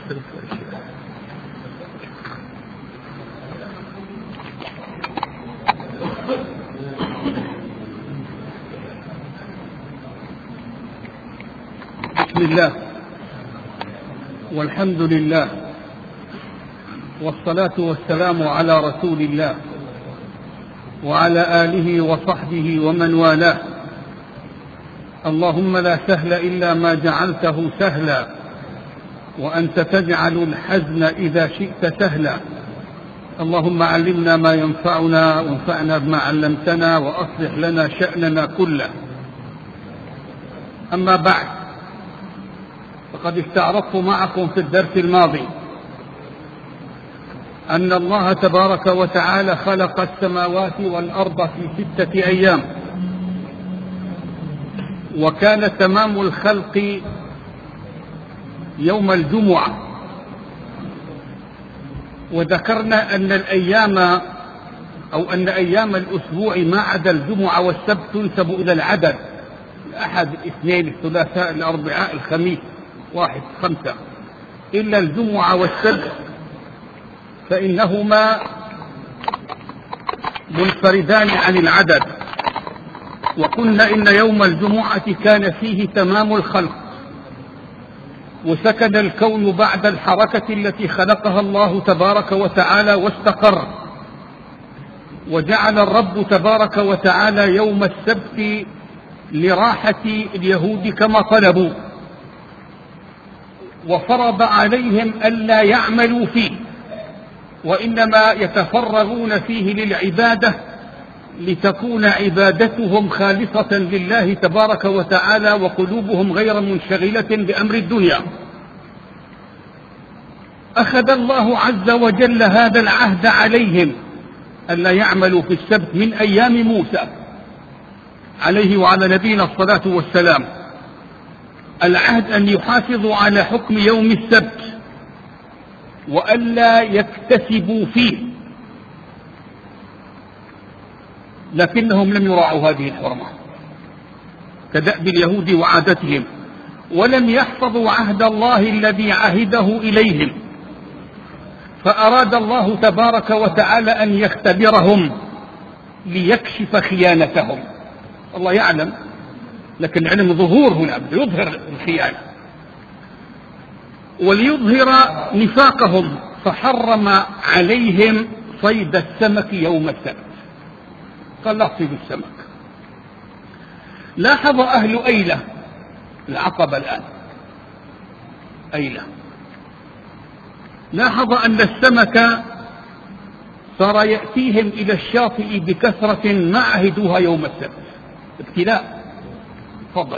بسم الله والحمد لله والصلاة والسلام على رسول الله وعلى آله وصحبه ومن والاه. اللهم لا سهل إلا ما جعلته سهلا وأنت تجعل الحزن إذا شئت سهلا. اللهم علمنا ما ينفعنا وانفعنا بما علمتنا وأصلح لنا شأننا كله. أما بعد، فقد استعرضت معكم في الدرس الماضي أن الله تبارك وتعالى خلق السماوات والأرض في 6 أيام، وكان تمام الخلق يوم الجمعة. وذكرنا أن الأيام أو أن أيام الأسبوع ما عدا الجمعة والسبت تنسب إلى العدد: الأحد، الاثنين، الثلاثاء، الأربعاء، الخميس، 1، 5، إلا الجمعة والسبت فإنهما منفردان عن العدد. وقلنا إن يوم الجمعة كان فيه تمام الخلق، وسكن الكون بعد الحركة التي خلقها الله تبارك وتعالى واستقر. وجعل الرب تبارك وتعالى يوم السبت لراحة اليهود كما طلبوا، وفرض عليهم ألا يعملوا فيه، وإنما يتفرغون فيه للعبادة لتكون عبادتهم خالصة لله تبارك وتعالى وقلوبهم غير منشغلة بأمر الدنيا. أخذ الله عز وجل هذا العهد عليهم ألا يعملوا في السبت من أيام موسى عليه وعلى نبينا الصلاة والسلام، العهد أن يحافظوا على حكم يوم السبت وألا يكتسبوا فيه، لكنهم لم يراعوا هذه الحرمة كدأب اليهود وعادتهم، ولم يحفظوا عهد الله الذي عهده إليهم. فأراد الله تبارك وتعالى أن يختبرهم ليكشف خيانتهم. الله يعلم، لكن علم ظهور هنا يظهر الخيانة وليظهر نفاقهم، فحرم عليهم صيد السمك يوم السبت. قال لا تصيدوا السمك. لاحظ أهل أيلة، العقبة الآن أيلة، لاحظ أن السمك صار يأتيهم إلى الشاطئ بكثرة ما عهدوها يوم السبت. ابتلاء. تفضل.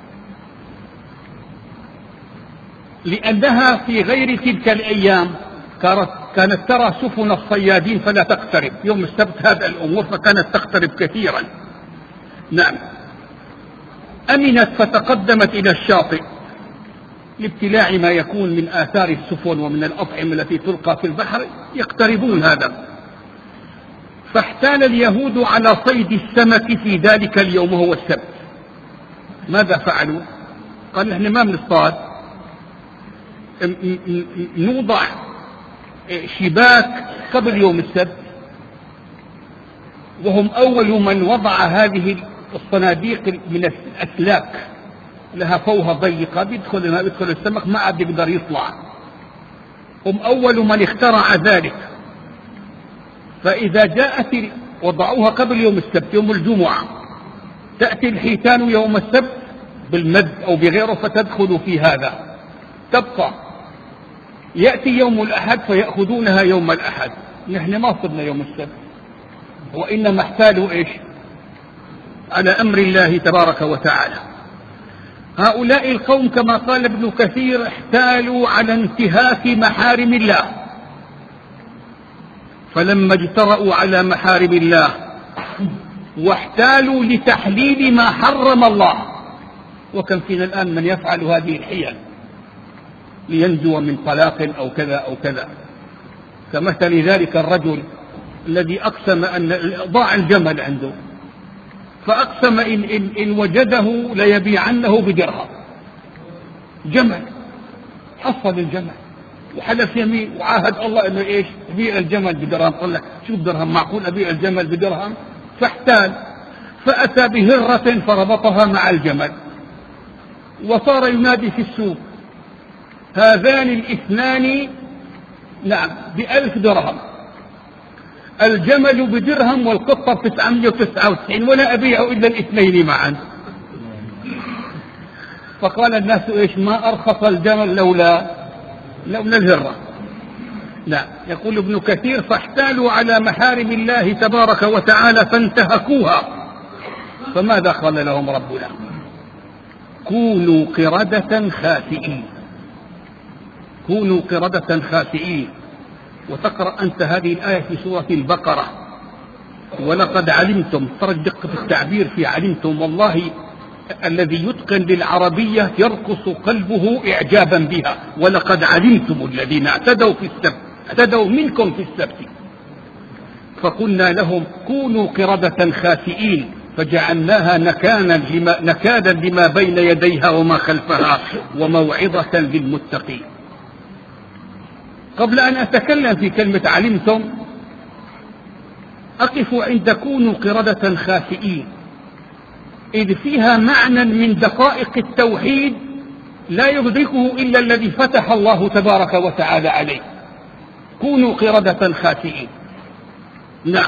لأنها في غير تلك الأيام كانت ترى سفن الصيادين فلا تقترب. يوم السبت هذا الأمور فكانت تقترب كثيرا. نعم. أمنت فتقدمت إلى الشاطئ لابتلاع ما يكون من آثار السفن ومن الأطعمة التي تلقى في البحر، يقتربون هذا. فاحتال اليهود على صيد السمك في ذلك اليوم وهو السبت. ماذا فعلوا؟ قال نحن ما بنصطاد، نوضع شباك قبل يوم السبت. وهم أول من وضع هذه الصناديق من الأسلاك لها فوهة ضيقة بيدخل السمك ما عاد يقدر يطلع. هم أول من اخترع ذلك. فإذا جاءت وضعوها قبل يوم السبت يوم الجمعة، تأتي الحيتان يوم السبت بالمد أو بغيره فتدخل في هذا، تبقى. يأتي يوم الأحد فيأخذونها يوم الأحد. نحن ما صرنا يوم السبت، وإنما احتالوا إيش؟ على أمر الله تبارك وتعالى. هؤلاء القوم كما قال ابن كثير احتالوا على انتهاك محارم الله، فلما اجترأوا على محارم الله واحتالوا لتحليل ما حرم الله. وكم فينا الآن من يفعل هذه الحيل لينجو من طلاق أو كذا أو كذا، كمثل ذلك الرجل الذي أقسم أن ضاع الجمل عنده، فأقسم إن وجده ليبيعنه بدرهم. جمل، حصل الجمل وحلف يمين وعاهد الله انه ايش؟ ابيع الجمل بدرهم. قال لك شوف درهم، معقول ابيع الجمل بدرهم؟ فاحتال، فاتى بهرة فربطها مع الجمل وصار ينادي في السوق: هذان الاثنان نعم ب1000 درهم، الجمل بدرهم والقطة ب999 ولا أبيع إلا الاثنين معا. فقال الناس إيش؟ ما أرخص الجمل لولا الهرة. لا، يقول ابن كثير: فاحتالوا على محارم الله تبارك وتعالى فانتهكوها، فماذا قال لهم ربنا؟ كونوا قردة خاسئين. كونوا قردة خاسئين. وتقرأ أنت هذه الآية في سورة البقرة: ولقد علمتم. ترى الدقة في التعبير في علمتم، والله الذي يتقن للعربية يرقص قلبه إعجابا بها. ولقد علمتم الذين اعتدوا منكم في السبت فقلنا لهم كونوا قردة خاسئين فجعلناها نكالا لما بين يديها وما خلفها وموعظة للمتقين. قبل أن أتكلم في كلمة علمتم أقف عند كونوا قردة خاسئين، إذ فيها معنى من دقائق التوحيد لا يدركه إلا الذي فتح الله تبارك وتعالى عليه. كونوا قردة خاسئين. نعم،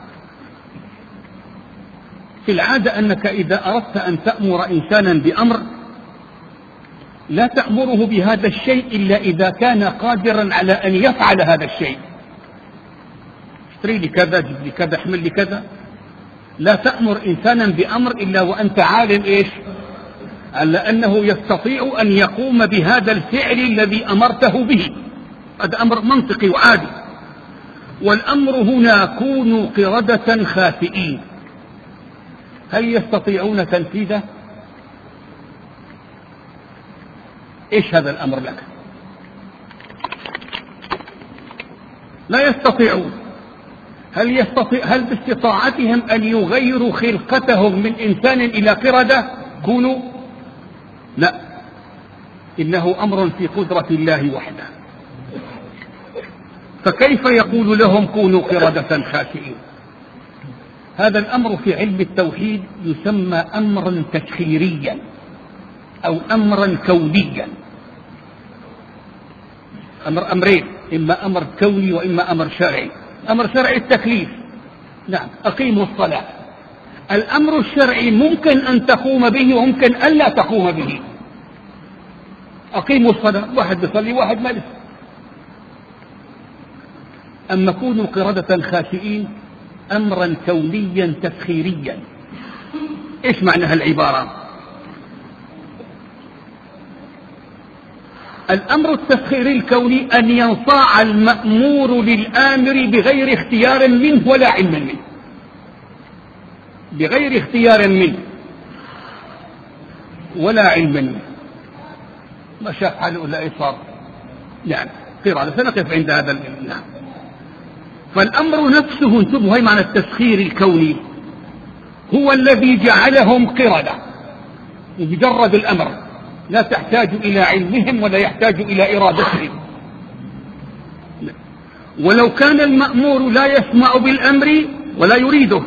في العادة أنك إذا أردت أن تأمر إنسانا بأمر لا تأمره بهذا الشيء إلا إذا كان قادرا على أن يفعل هذا الشيء. اشتري لي كذا، جيب لي كذا، احمل لي كذا. لا تأمر إنسانا بأمر إلا وأنت عالم إيش؟ على أنه يستطيع أن يقوم بهذا الفعل الذي أمرته به. هذا أمر منطقي وعادي. والأمر هنا كونوا قردة خاسئين. هل يستطيعون تنفيذه؟ إيش هذا الأمر لك؟ لا يستطيعون. هل باستطاعتهم أن يغيروا خلقتهم من إنسان إلى قردة كونوا؟ لا، إنه أمر في قدرة الله وحده. فكيف يقول لهم كونوا قردة خاسئين؟ هذا الأمر في علم التوحيد يسمى أمرا تسخيريا أو أمرا كونيا. أمرين، إما أمر كوني وإما أمر شرعي. أمر شرعي التكليف، نعم، أقيموا الصلاة. الأمر الشرعي ممكن أن تقوم به وممكن أن لا تقوم به. أقيموا الصلاة، واحد بيصلي واحد ما بيصلي. أما كونوا قردة خاسئين أمرا كونيا تسخيريا. إيش معنى هالعبارة؟ الأمر التسخيري الكوني أن ينصاع المأمور للآمر بغير اختيار منه ولا علم منه. بغير اختيار منه ولا علم منه. ما شاف حاله ولا إيه صار؟ يعني قرادة. سنقف عند هذا الإمام. فالأمر نفسه، انتبهوا، هي معنى التسخير الكوني، هو الذي جعلهم قردة. مجرد الأمر لا تحتاج إلى علمهم ولا يحتاج إلى إرادتهم. ولو كان المأمور لا يسمع بالأمر ولا يريده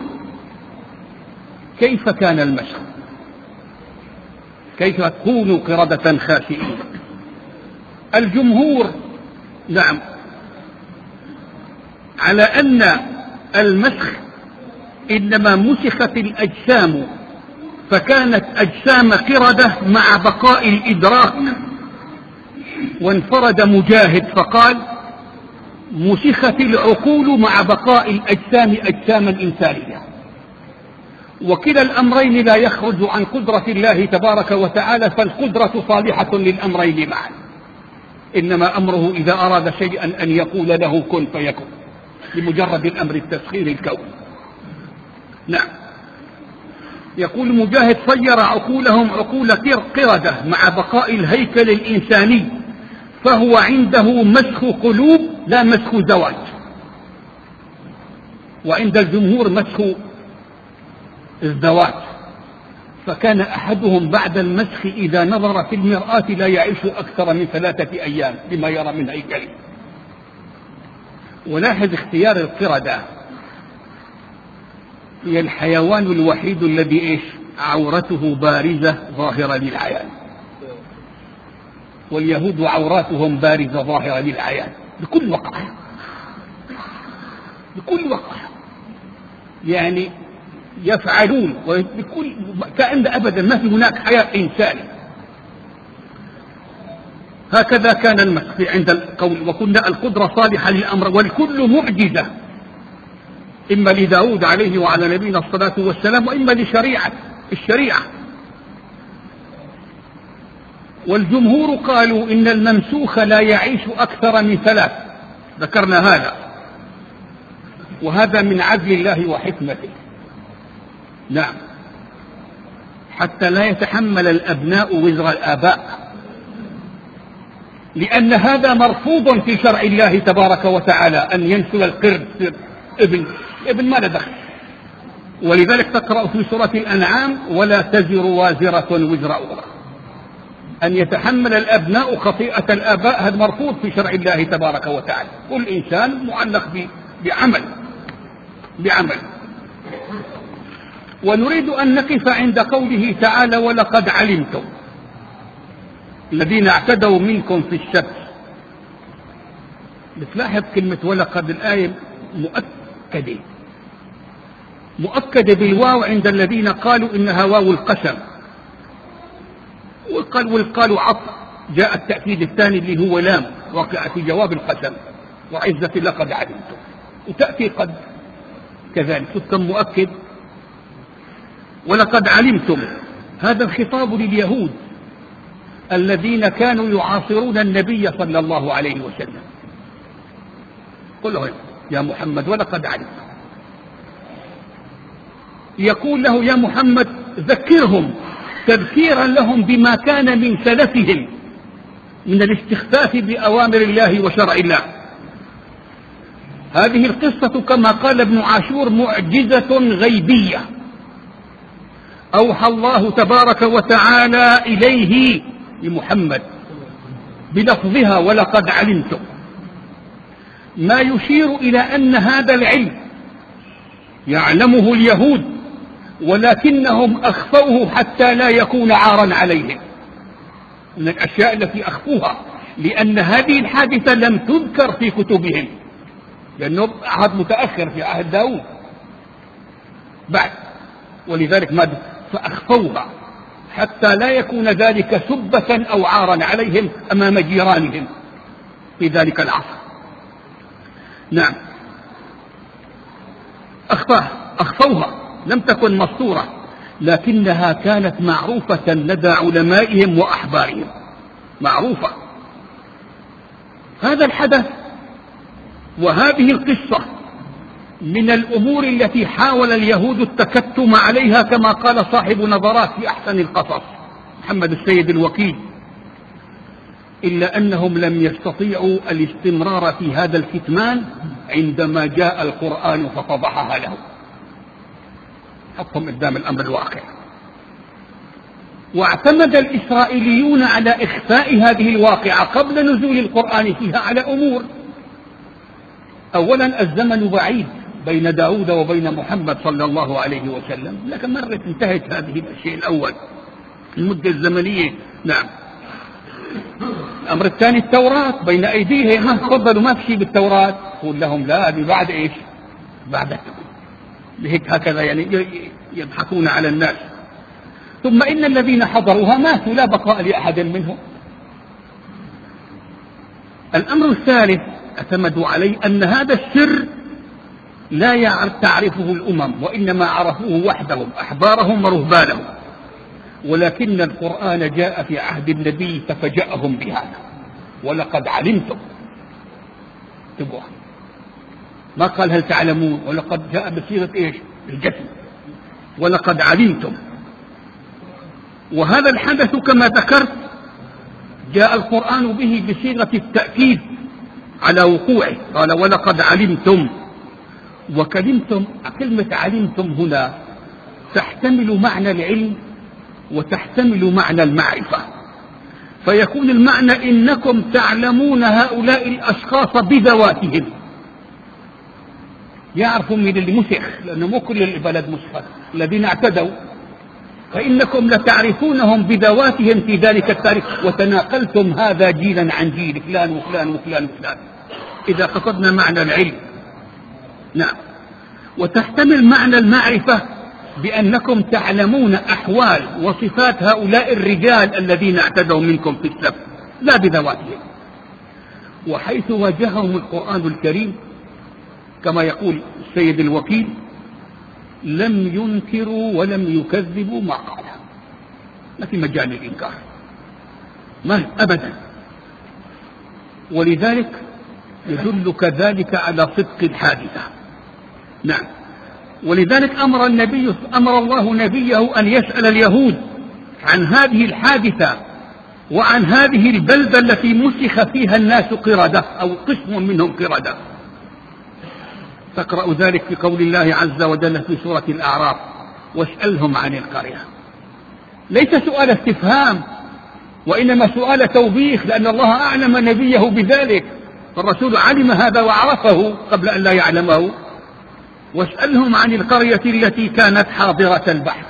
كيف كان المشهد؟ كيف تكونوا قردة خاسئين؟ الجمهور نعم على أن المسخ إنما مسخت الأجسام فكانت أجسام قردة مع بقاء الإدراك. وانفرد مجاهد فقال مسخت العقول مع بقاء الأجسام أجساما إنسانية. وكلا الأمرين لا يخرج عن قدرة الله تبارك وتعالى، فالقدرة صالحة للأمرين معا. إنما أمره إذا أراد شيئا أن يقول له كن فيكون، لمجرد الأمر التسخير الكوني. نعم، يقول مجاهد صير عقولهم عقول قردة مع بقاء الهيكل الإنساني، فهو عنده مسخ قلوب لا مسخ زواج. وعند الجمهور مسخ الزواج. فكان أحدهم بعد المسخ إذا نظر في المرآة لا يعيش أكثر من 3 أيام لما يرى من هيكله. ولاحظ اختيار القردة، هي الحيوان الوحيد الذي عورته بارزة ظاهرة للعيان، واليهود عوراتهم بارزة ظاهرة للعيان بكل وقعة، بكل وقعة، يعني يفعلون بكل كأن أبدا ما في هناك حياة إنسان. هكذا كان المسخ عند القول، وكنا القدرة صالحة للأمر، والكل معجزة، إما لداود عليه وعلى نبينا الصلاة والسلام، وإما لشريعة الشريعة. والجمهور قالوا إن الممسوخ لا يعيش أكثر من 3، ذكرنا هذا، وهذا من عدل الله وحكمته. نعم، حتى لا يتحمل الأبناء وزر الآباء، لأن هذا مرفوض في شرع الله تبارك وتعالى، أن ينسل القرد ابن ما له دخل. ولذلك تقرأ في سورة الأنعام: ولا تزر وازرة وزر أخرى. أن يتحمل الأبناء خطيئة الآباء هذا مرفوض في شرع الله تبارك وتعالى. كل إنسان معلق بعمل. ونريد أن نقف عند قوله تعالى: ولقد علمتم الذين اعتدوا منكم في السبت. بتلاحظ كلمة ولقد، الآية مؤكدة بالواو عند الذين قالوا إنها واو القسم، وقالوا عطف، جاء التأكيد الثاني اللي هو لام وقع في جواب القسم: وعزة لقد علمتم، وتأتي قد كذلك تكون مؤكد. ولقد علمتم، هذا الخطاب لليهود الذين كانوا يعاصرون النبي صلى الله عليه وسلم. قل له يا محمد ولقد علمتم، يقول له يا محمد ذكرهم تذكيرا لهم بما كان من سلفهم من الاستخفاف بأوامر الله وشرع الله. هذه القصة كما قال ابن عاشور معجزة غيبية أوحى الله تبارك وتعالى إليه لمحمد بلفظها ولقد علمتم، ما يشير إلى أن هذا العلم يعلمه اليهود، ولكنهم أخفوه حتى لا يكون عارا عليهم، من الأشياء التي أخفوها، لأن هذه الحادثة لم تذكر في كتبهم، لأنه عهد متأخر في عهد داود بعد، ولذلك فأخفوها حتى لا يكون ذلك سبة أو عارا عليهم أمام جيرانهم في ذلك العصر. نعم، أخفوها، لم تكن مستورة، لكنها كانت معروفة لدى علمائهم وأحبارهم، معروفة. هذا الحدث وهذه القصة من الأمور التي حاول اليهود التكتم عليها، كما قال صاحب نظرات في أحسن القصص محمد السيد الوكيل، إلا أنهم لم يستطيعوا الاستمرار في هذا الكتمان عندما جاء القرآن ففضحها له، حطهم قدام الأمر الواقع. واعتمد الإسرائيليون على إخفاء هذه الواقعة قبل نزول القرآن فيها على أمور: أولا الزمن بعيد بين داود وبين محمد صلى الله عليه وسلم، لكن مرت انتهت هذه الشيء الأول، المدة الزمنية. نعم. الأمر الثاني التوراة بين أيديهم، ما تفضلوا ما في شيء بالتوراة، قول لهم لا، هذه بعد إيش؟ بعد لهيك هكذا يعني يضحكون على الناس. ثم إن الذين حضروها ماتوا لا بقاء لأحد منهم. الأمر الثالث اعتمدوا عليه أن هذا السر لا تعرفه الأمم، وإنما عرفوه وحدهم أحبارهم ورهبانهم، ولكن القرآن جاء في عهد النبي ففجأهم بهذا ولقد علمتم. تبوها ما قال هل تعلمون، ولقد جاء بصيغة إيش؟ الجسم، ولقد علمتم. وهذا الحدث كما ذكرت جاء القرآن به بصيغة التأكيد على وقوعه، قال ولقد علمتم. وكلمة علمتم هنا تحتمل معنى العلم وتحتمل معنى المعرفة، فيكون المعنى إنكم تعلمون هؤلاء الأشخاص بذواتهم، يعرفوا من اللي مسخ، لأنه مو كل البلد مسخ الذين اعتدوا، فإنكم لتعرفونهم بذواتهم في ذلك التاريخ، وتناقلتم هذا جيلا عن جيل، فلان وفلان وفلان وفلان، إذا قصدنا معنى العلم. نعم. وتحتمل معنى المعرفة بأنكم تعلمون أحوال وصفات هؤلاء الرجال الذين اعتدوا منكم في السبت، لا بذواتهم. وحيث واجههم القرآن الكريم كما يقول السيد الوكيل لم ينكروا ولم يكذبوا ما قاله، ما في مجال للإنكار، ما أبدا. ولذلك يدلك ذلك على صدق الحادثة. نعم. ولذلك أمر الله نبيه أن يسأل اليهود عن هذه الحادثة وعن هذه البلدة التي مسخ فيها الناس قردة أو قسم منهم قردة. تقرأ ذلك في قول الله عز وجل في سورة الأعراف: واسألهم عن القرية. ليس سؤال استفهام، وإنما سؤال توبيخ، لأن الله أعلم نبيه بذلك، فالرسول علم هذا وعرفه قبل أن لا يعلمه. واسألهم عن القرية التي كانت حاضرة البحر،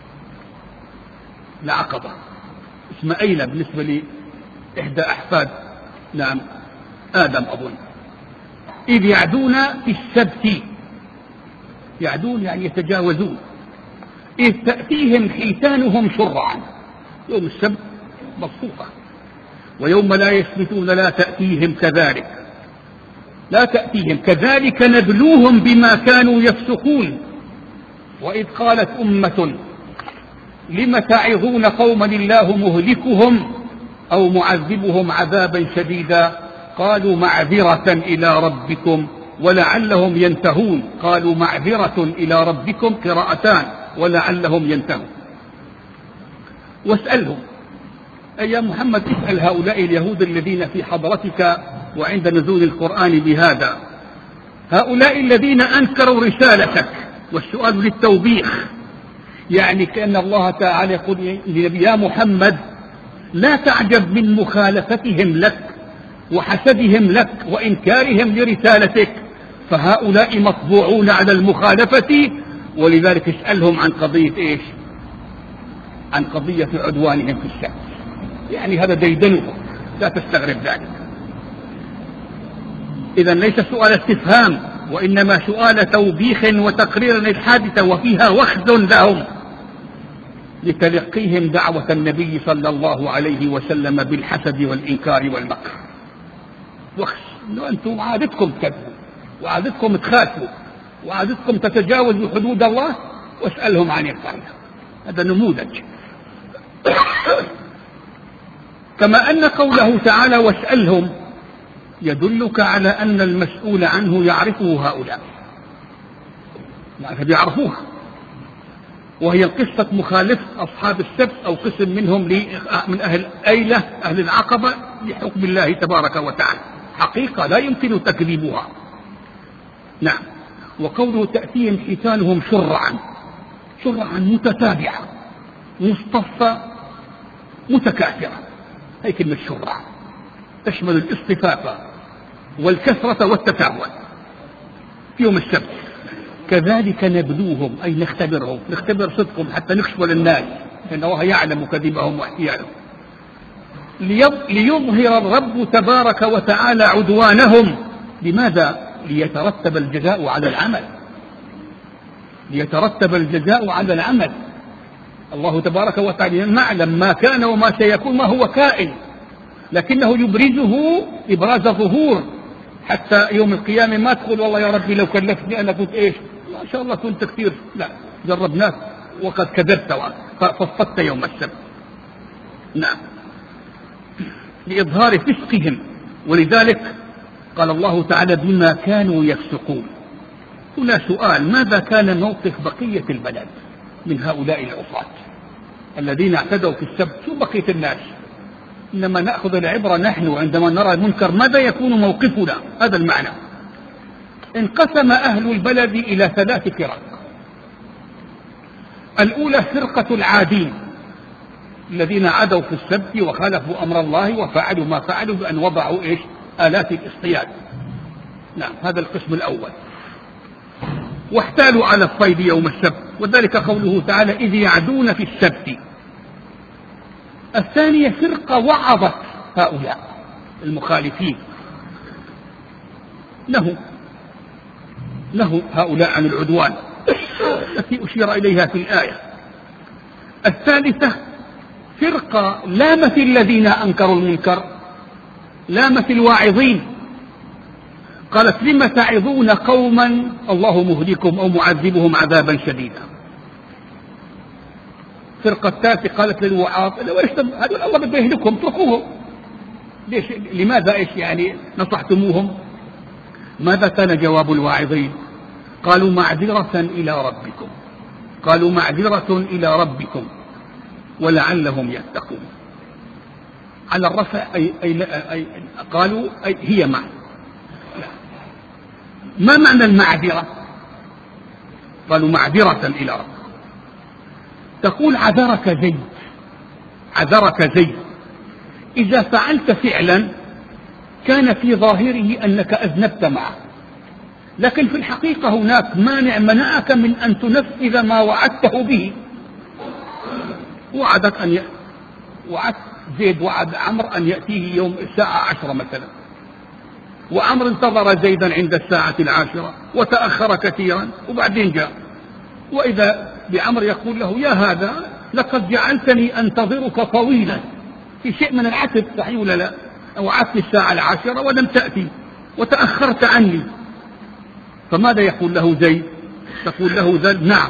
العقبة، اسم أيلة بالنسبة لإحدى أحفاد نعم آدم أظن، إذ يعدون في السبت، يعدون يعني يتجاوزون، إذ تأتيهم حيتانهم شرعا، يوم السبت مصفوفة، ويوم لا يسبتون لا تأتيهم كذلك، لا تأتيهم كذلك نبلوهم بما كانوا يفسقون. وإذ قالت أمة لم تعظون قوما الله مهلكهم أو معذبهم عذابا شديدا قالوا معذرة إلى ربكم ولعلهم ينتهون. قالوا معذرة إلى ربكم قراءتان ولعلهم ينتهون. واسألهم أي يا محمد، اسأل هؤلاء اليهود الذين في حضرتك وعند نزول القرآن بهذا، هؤلاء الذين أنكروا رسالتك، والسؤال للتوبيخ، يعني كأن الله تعالى يقول لنبي يا محمد لا تعجب من مخالفتهم لك وحسدهم لك وإنكارهم لرسالتك، فهؤلاء مطبوعون على المخالفة، ولذلك اسألهم عن قضية إيش؟ عن قضية عدوانهم في السبت، يعني هذا ديدنهم، لا تستغرب ذلك. إذا ليس سؤال استفهام، وإنما سؤال توبيخ وتقرير للحادثة، وفيها وخز لهم لتلقيهم دعوة النبي صلى الله عليه وسلم بالحسد والإنكار والمكر. وخز، أنتم عادتكم تكذبوا وعادتكم تخافوا وعادتكم تتجاوزوا حدود الله، واسألهم عن القرية. هذا نموذج. كما أن قوله تعالى واسألهم يدلك على أن المسؤول عنه يعرفه هؤلاء، يعني يعرفوها، وهي قصة مخالفة أصحاب السبت أو قسم منهم من أهل أيلة أهل العقبة لحكم الله تبارك وتعالى، حقيقة لا يمكن تكذيبها. نعم. وقوله تأتيهم حيتانهم شرعا، شرعا متتابعة مصطفى متكاثرة، هي كلمة شرع تشمل الاصطفاف والكثرة والتتابع في يوم السبت. كذلك نبلوهم أي نختبرهم، نختبر صدقهم حتى نكشف للناس إن الله يعلم كذبهم واحتيالهم، ليظهر الرب تبارك وتعالى عدوانهم. لماذا؟ ليترتب الجزاء على العمل، ليترتب الجزاء على العمل. الله تبارك وتعالى نعلم ما كان وما سيكون، ما هو كائن، لكنه يبرزه إبراز ظهور، حتى يوم القيامة ما تقول والله يا ربي لو كلفتني أنا كنت إيش، ما شاء الله كنت كثير، لا، جربناك وقد كذبت فصدت يوم السبت. نعم. لإظهار فسقهم، ولذلك قال الله تعالى بما كانوا يفسقون. هنا سؤال: ماذا كان موقف بقية البلد من هؤلاء العصاة الذين اعتدوا في السبت؟ شو بقية الناس؟ إنما نأخذ العبرة نحن عندما نرى المنكر ماذا يكون موقفنا، هذا المعنى. انقسم أهل البلد إلى 3 فرق. الأولى فرقة العادين الذين عدوا في السبت وخالفوا أمر الله وفعلوا ما فعلوا بأن وضعوا إيش؟ آلات الاصطياد. نعم، هذا القسم الأول. واحتالوا على الصيد يوم السبت، وذلك قوله تعالى إذ يعدون في السبت. الثانية فرقة وعظت هؤلاء المخالفين له هؤلاء عن العدوان التي أشير إليها في الآية. الثالثة فرقة لامت الذين أنكروا المنكر، لامت الواعظين، قالت لم تعظون قوما الله مهلكهم أو معذبهم عذابا شديدا. فرقة الثالثة قالت للوعاظ هذول الله بده يهلكهم اتركوهم. ليش؟ لماذا إيش يعني نصحتموهم؟ ماذا كان جواب الواعظين؟ قالوا معذرة إلى ربكم، قالوا معذرة إلى ربكم ولعلهم يتقون. على الرفع أي قالوا أي هي معنى. ما معنى المعذرة؟ قالوا معذرة إلى ربكم. تقول عذرك زيد، عذرك زيد إذا فعلت فعلا كان في ظاهره أنك أذنبت معه، لكن في الحقيقة هناك مانع منعك من أن تنفذ ما وعدته به. وعدت زيد وعد عمرو أن يأتيه يوم الساعة 10 مثلا، وعمرو انتظر زيدا عند الساعة 10 وتأخر كثيرا وبعدين جاء، وإذا بعمر يقول له يا هذا لقد جعلتني أنتظرك طويلا، في شيء من العتب صحيح ولا لا؟ وعدتني الساعة 10 ولم تأتي وتأخرت عني. فماذا يقول له زيد؟ تقول له زيد نعم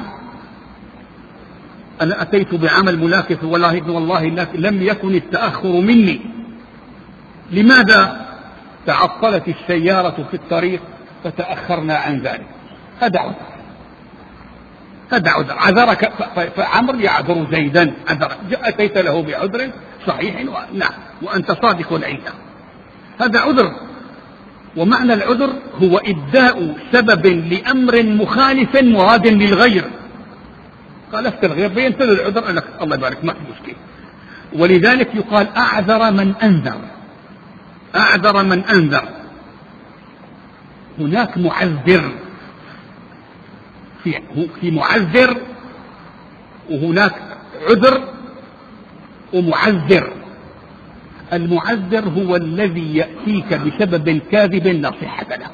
أنا أتيت بعمل ملاكف والله لم يكن التأخر مني. لماذا؟ تعطلت السيارة في الطريق فتأخرنا عن ذلك. هذا عذر عذرك. فعمر يعذر زيدا عذرك، أتيت له بعذر صحيح نعم وأنت صادق عنده، هذا عذر. ومعنى العذر هو إبداء سبب لأمر مخالف مراد للغير. خالفت الغير بينت العذر قال لك الله يبارك ما في مشكلة. ولذلك يقال أعذر من أنذر، أعذر من أنذر. هناك معذر، في معذر وهناك عذر ومعذر. المعذر هو الذي يأتيك بسبب كاذب لا صحة له.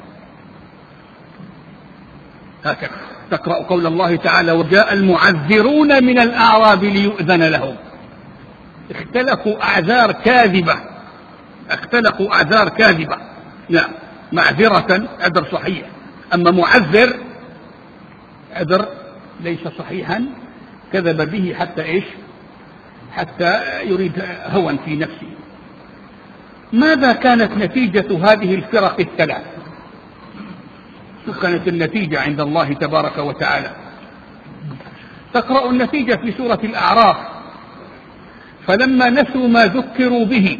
هكذا تقرأ قول الله تعالى وجاء المعذرون من الأعراب ليؤذن لهم. اختلقوا أعذار كاذبة، اختلقوا أعذار كاذبة. لا، معذرة عذر صحيح، أما معذر عذر ليس صحيحا، كذب به حتى إيش؟ حتى يريد هوى في نفسه. ماذا كانت نتيجة هذه الفرق الثلاث؟ شو كانت النتيجة عند الله تبارك وتعالى؟ تقرأ النتيجة في سورة الأعراف فلما نسوا ما ذكروا به.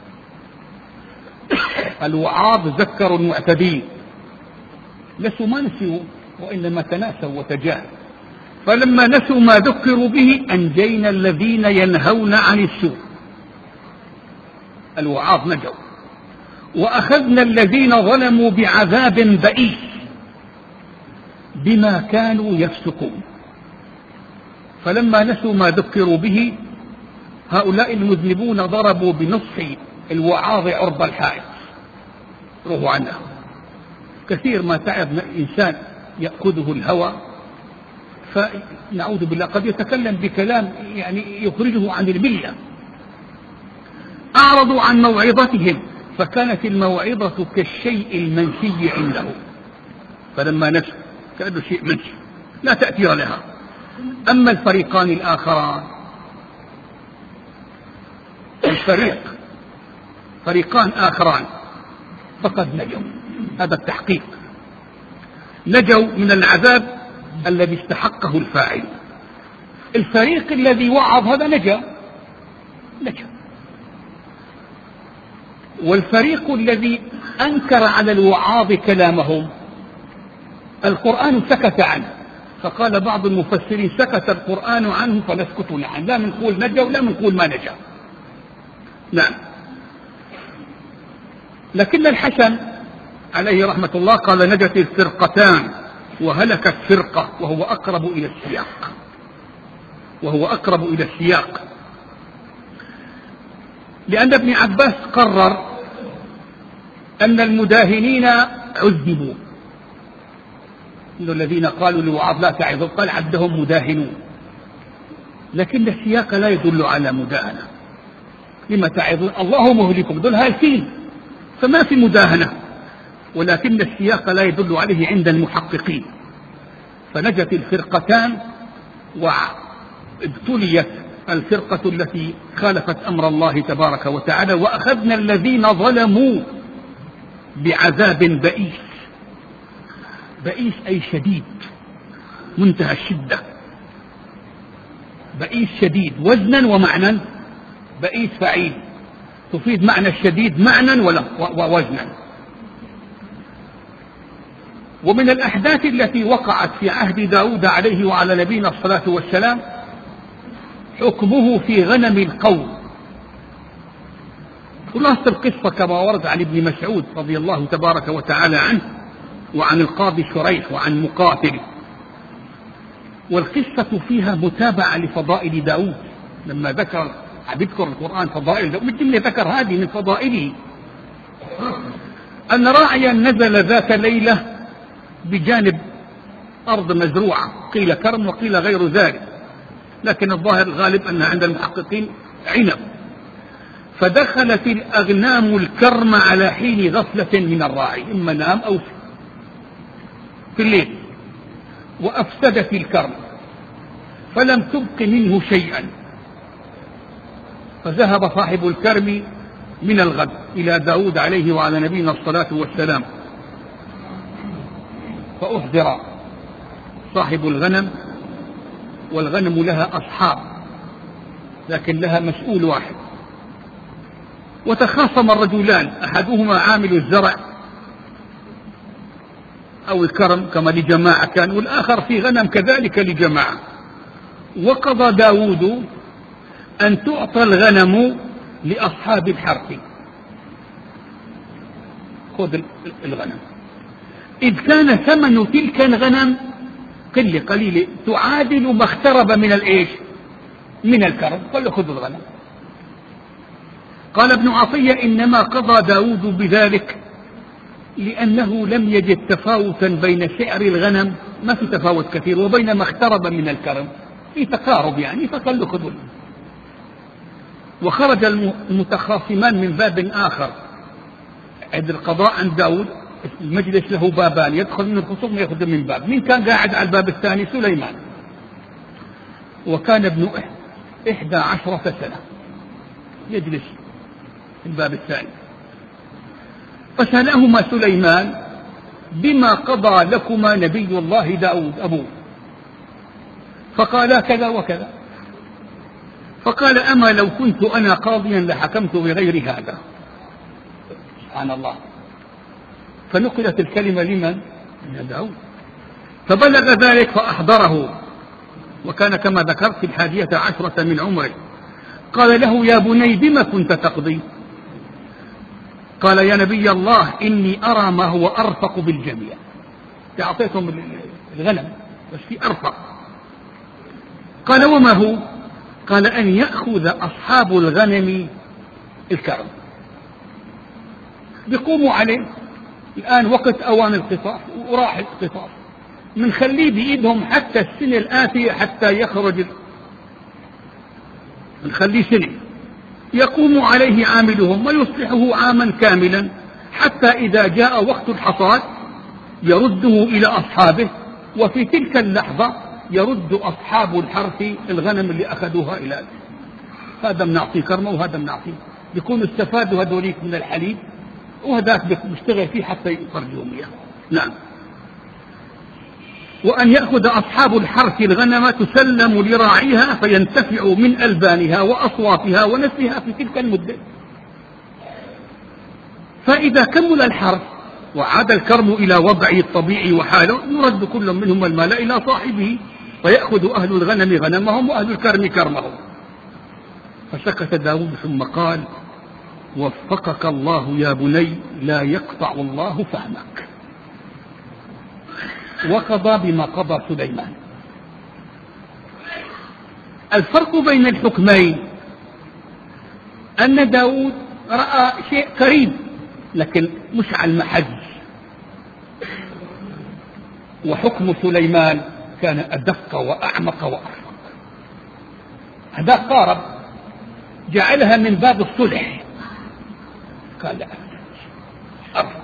الوعاظ ذكروا المعتدين، نسوا ما نسوا وإنما تناسوا وتجاهلوا. فلما نسوا ما ذكروا به أنجينا الذين ينهون عن السوء، الوعاظ نجوا، وأخذنا الذين ظلموا بعذاب بئيس بما كانوا يفسقون. فلما نسوا ما ذكروا به هؤلاء المذنبون ضربوا بنصح الوعاظ عرض الحائط، روحوا عنه. كثير ما تعب الإنسان يأخذه الهوى فنعوذ بالله قد يتكلم بكلام يعني يخرجه عن الملة. أعرضوا عن موعظتهم فكانت الموعظة كالشيء المنسي عنده، فلما نسوا كأنه شيء منسي لا تأثير لها. أما الفريقان الآخران، فريقان آخران فقد نجوا، هذا التحقيق، نجوا من العذاب الذي استحقه الفاعل. الفريق الذي وعظ هذا نجا، والفريق الذي أنكر على الوعاظ كلامهم القرآن سكت عنه فقال بعض المفسرين سكت القرآن عنه فنسكت عنه، لا منقول نجا ولا منقول ما نجا. نعم. لكن الحسن عليه رحمة الله قال نجت الفرقتان وهلكت فرقة، وهو أقرب إلى السياق، لأن ابن عباس قرر أن المداهنين عذبوا، الذين قالوا لوعظ لا تعظوا قال عدهم مداهنون، لكن السياق لا يدل على مداهنة. لما تعظون الله مهلكم، دول هالكين، فما في مداهنة، ولكن السياق لا يدل عليه عند المحققين. فنجت الفرقتان وابتليت الفرقة التي خالفت أمر الله تبارك وتعالى، وأخذنا الذين ظلموا بعذاب بئيس. بئيس أي شديد، منتهى الشدة، بئيس شديد وزنا ومعنى. بئيس فعيل تفيد معنى الشديد معنى ووزنا. ومن الأحداث التي وقعت في عهد داود عليه وعلى نبينا الصلاة والسلام حكمه في غنم القوم. خلاصة القصة كما ورد عن ابن مسعود رضي الله تبارك وتعالى عنه وعن القاضي شريح وعن مقاتل، والقصة فيها متابعة لفضائل داود. لما ذكر القرآن فضائل داود، من جملة ذكر هذه من فضائله أن راعيا نزل ذات ليلة بجانب أرض مزروعة، قيل كرم وقيل غير ذلك، لكن الظاهر الغالب أن عند المحققين عنب. فدخلت الأغنام الكرم على حين غفلة من الراعي، إما نام أو في الليل، وأفسدت الكرم فلم تبق منه شيئا. فذهب صاحب الكرم من الغد إلى داود عليه وعلى نبينا الصلاة والسلام، فأحضر صاحب الغنم، والغنم لها أصحاب لكن لها مسؤول واحد. وتخاصم الرجلان، أحدهما عامل الزرع أو الكرم كما لجماعة كان، والآخر في غنم كذلك لجماعة. وقضى داود أن تعطى الغنم لأصحاب الحرث، خذ الغنم، إذ كان ثمن تلك الغنم قليل تعادل ما اقترب من الإيش؟ من الكرم، قال خذ الغنم. قال ابن عطية إنما قضى داود بذلك لأنه لم يجد تفاوتا بين سعر الغنم، ما في تفاوت كثير، وبين ما اقترب من الكرم في تقارب يعني، فقال له خذ. وخرج المتخاصمان من باب آخر عند القضاء عن داود، المجلس له بابان يدخل من الخصوم ويأخذ من باب. من كان قاعد على الباب الثاني؟ سليمان، وكان ابن 11 سنة يجلس في الباب الثاني. فسألهما سليمان بما قضى لكما نبي الله داود أبوه؟ فقالا كذا وكذا. فقال أما لو كنت أنا قاضيا لحكمت بغير هذا. سبحان الله. فنقلت الكلمة لمن؟ داود. فبلغ ذلك فأحضره، وكان كما ذكرت في 11 من عمره. قال له يا بني بما كنت تقضي؟ قال يا نبي الله إني أرى ما هو أرفق بالجميع. أعطيتهم الغنم بس في أرفق. قال وما هو؟ قال أن يأخذ أصحاب الغنم الكرم، بيقوموا عليه. الآن وقت أوان القصاص وراح القصاص، منخليه بإيدهم حتى السنة الآتية حتى يخرج، نخليه سنة يقوم عليه عاملهم ويصلحه عاما كاملا، حتى إذا جاء وقت الحصاد يرده إلى أصحابه، وفي تلك اللحظة يرد أصحاب الحرث الغنم اللي أخذوها إلى هذا بنعطيه كرمه وهذا بنعطيه، بيكونوا استفادوا هذوليك من الحليب، وهذاك بيشتغل فيه حتى يخرجهم إياه. نعم. وأن يأخذ أصحاب الحرث الغنم تسلم لراعيها فينتفع من ألبانها وأصوافها ونسلها في تلك المدة. فإذا كمل الحرث وعاد الكرم إلى وضعه الطبيعي وحاله، يرد كل منهما المال إلى صاحبه، فيأخذ أهل الغنم غنمهم وأهل الكرم كرمهم. فسكت داود ثم قال: وفقك الله يا بني، لا يقطع الله فهمك. وقضى بما قضى سليمان. الفرق بين الحكمين أن داود رأى شيء قريب لكن مش على المحج، وحكم سليمان كان أدق وأعمق وأرفق. هذا قارب جعلها من باب الصلح، قال لا أرفق.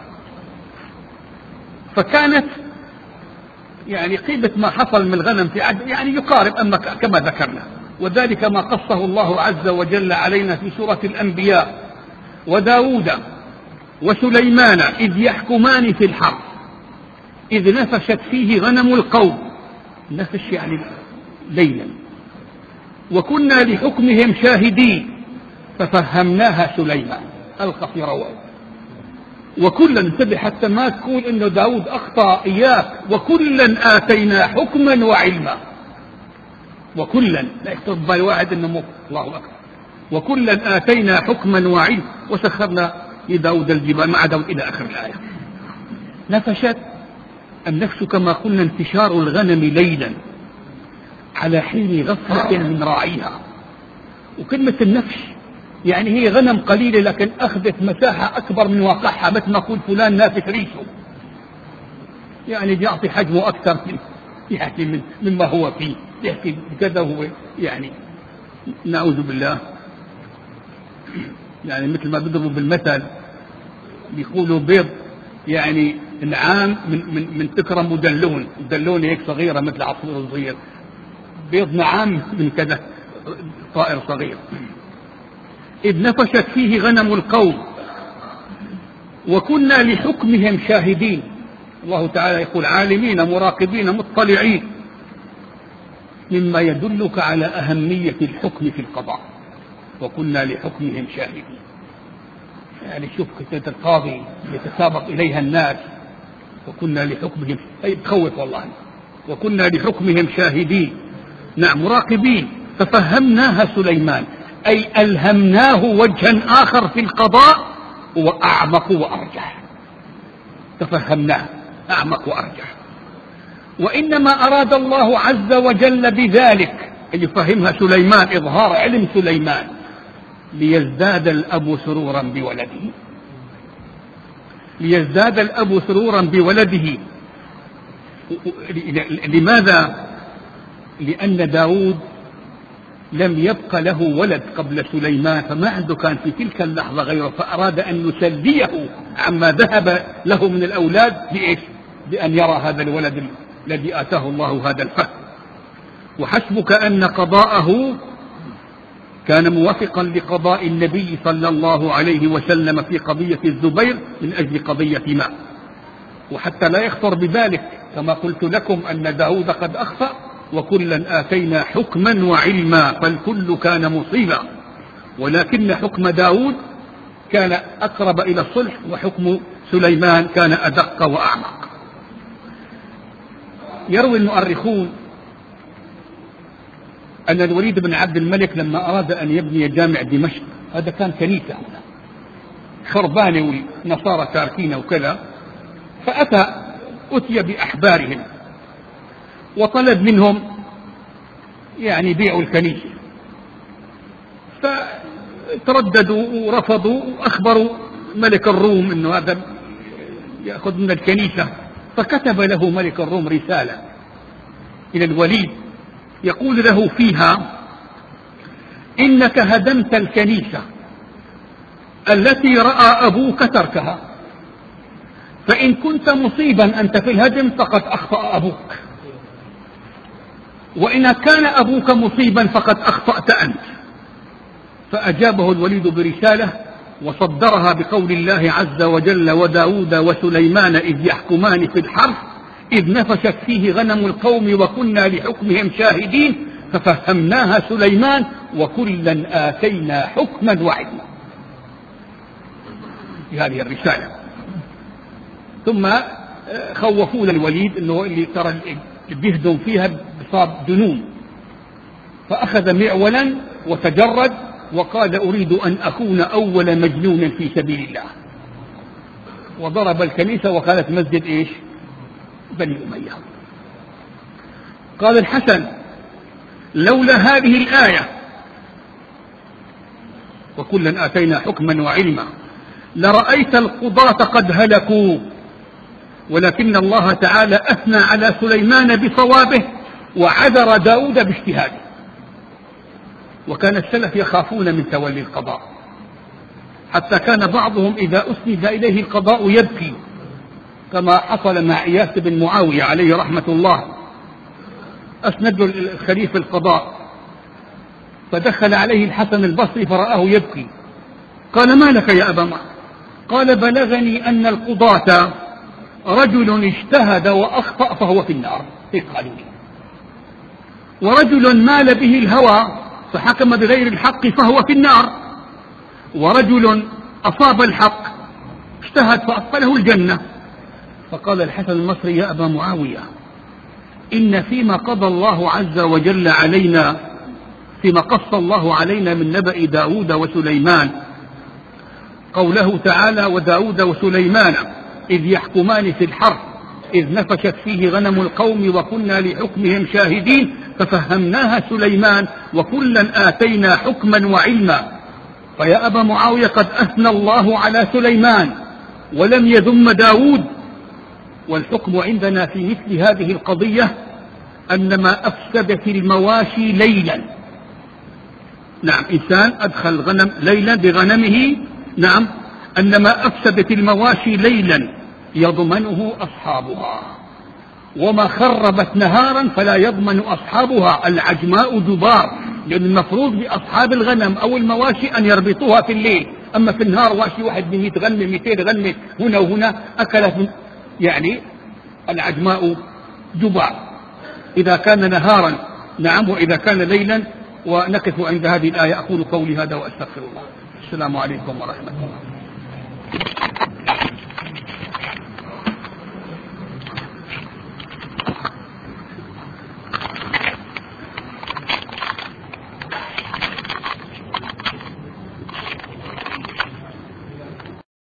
فكانت يعني قيمة ما حصل من الغنم في عدد يعني يقارب أما كما ذكرنا، وذلك ما قصه الله عز وجل علينا في سورة الأنبياء: وداود وسليمان إذ يحكمان في الحرث إذ نفشت فيه غنم القوم، نفش يعني ليلا، وكنا لحكمهم شاهدين ففهمناها سليمان. ألقى في رواه. وكلا، انتبه حتى ما تقول إنه داود أخطأ إياك، وكلا آتينا حكما وعلما. وكلا لا يكتب بالواحد إنه الله أكبر. وكلا آتينا حكما وعلما وسخرنا لداود الجبال مع داود إلى آخر الآية. نفشت النفس كما قلنا انتشار الغنم ليلا على حين غفلة من راعيها. وكلمة النفش يعني هي غنم قليلة لكن أخذت مساحة أكبر من واقعها، مثل ما يقول فلان نافش ريشه، يعني يعطي حجمه أكثر يعني مما هو فيه، يحكي كذا هو يعني نعوذ بالله. يعني مثل ما بيضربوا بالمثل بيقولوا بيض يعني العام من تكرم ودلون، الدلون هيك صغيرة مثل عصفور صغير، بيض نعام من كذا طائر صغير. إذ نفشت فيه غنم القوم وكنا لحكمهم شاهدين. الله تعالى يقول عالمين مراقبين مطلعين، مما يدلك على أهمية الحكم في القضاء. وكنا لحكمهم شاهدين، يعني شوف كتابة القاضي يتسابق إليها الناس، وكنا لحكمهم، أي تخوف والله. وكنا لحكمهم شاهدين، نعم مراقبين. ففهمناها سليمان، أي ألهمناه وجها آخر في القضاء وأعمق وأرجح. تفهمناه أعمق وأرجح. وإنما أراد الله عز وجل بذلك أن يفهمها سليمان، إظهار علم سليمان، ليزداد الأب سرورا بولده. ليزداد الأب سرورا بولده. لماذا؟ لأن داود لم يبق له ولد قبل سليمان، فما عنده كان في تلك اللحظة غيره، فأراد أن يسليه عما ذهب له من الأولاد بإيش؟ بأن يرى هذا الولد الذي آتاه الله هذا الفهم. وحسبك أن قضاءه كان موافقا لقضاء النبي صلى الله عليه وسلم في قضية الزبير من أجل قضية ماء. وحتى لا يخطر ببالك كما قلت لكم أن داود قد أخطأ، وكلا آتينا حكما وعلما، فالكل كان مصيبا، ولكن حكم داود كان أقرب إلى الصلح، وحكم سليمان كان أدق وأعمق. يروي المؤرخون أن الوليد بن عبد الملك لما أراد أن يبني جامع دمشق، هذا كان كنيسة خربانة والنصارى تاركينه وكذا، أتي بأحبارهم وطلب منهم يعني بيعوا الكنيسة، فترددوا ورفضوا وأخبروا ملك الروم أنه هذا يأخذ من الكنيسة. فكتب له ملك الروم رسالة إلى الوليد يقول له فيها: إنك هدمت الكنيسة التي رأى أبوك تركها، فإن كنت مصيبا أنت في الهدم فقد أخطأ أبوك، وإن كان أبوك مصيبا فقد أخطأت أنت. فأجابه الوليد برسالة وصدرها بقول الله عز وجل: وداود وسليمان إذ يحكمان في الحرث إذ نفشت فيه غنم القوم وكنا لحكمهم شاهدين ففهمناها سليمان وكلا آتينا حكما وعلما. هذه الرسالة. ثم خوفونا الوليد انه اللي ترى بيهدم فيها بصاب دنون، فاخذ معولا وتجرد وقال اريد ان اكون اول مجنون في سبيل الله، وضرب الكنيسة وكانت مسجد ايش؟ بني أمية. قال الحسن لولا هذه الآية وكلا آتينا حكما وعلما لرأيت القضاة قد هلكوا، ولكن الله تعالى أثنى على سليمان بصوابه وعذر داود باجتهاده. وكان السلف يخافون من تولي القضاء، حتى كان بعضهم إذا أسند إليه القضاء يبكي، كما حصل مع إياس بن معاوية عليه رحمة الله. أسند الخليفة القضاء فدخل عليه الحسن البصري فرآه يبكي، قال ما لك يا أبا معاوية؟ قال بلغني أن القضاة رجل اجتهد وأخطأ فهو في النار، هيك قالوا لي، ورجل مال به الهوى فحكم بغير الحق فهو في النار، ورجل أصاب الحق اجتهد فأدخله الجنة. فقال الحسن البصري يا أبا معاوية إن فيما قضى الله عز وجل علينا، فيما قص الله علينا من نبأ داود وسليمان، قوله تعالى وداود وسليمان إذ يحكمان في الحرث إذ نفشت فيه غنم القوم وكنا لحكمهم شاهدين ففهمناها سليمان وكلا آتينا حكما وعلما. فيا أبا معاوية قد أثنى الله على سليمان ولم يذم داود، والحكم عندنا في مثل هذه القضية أن ما أفسدت المواشي ليلا، نعم إنسان أدخل غنم ليلا بغنمه، نعم أن ما أفسدت المواشي ليلا يضمنه أصحابها، وما خربت نهارا فلا يضمن أصحابها. العجماء جبار، لأن المفروض بأصحاب الغنم أو المواشي أن يربطوها في الليل، أما في النهار واشي واحد 100 غنم 200 غنم هنا وهنا أكلت، يعني العجماء جبار إذا كان نهارا، نعم، وإذا كان ليلا. ونقف عند هذه الآية. أقول قولي هذا وأستغفر الله. السلام عليكم ورحمة الله.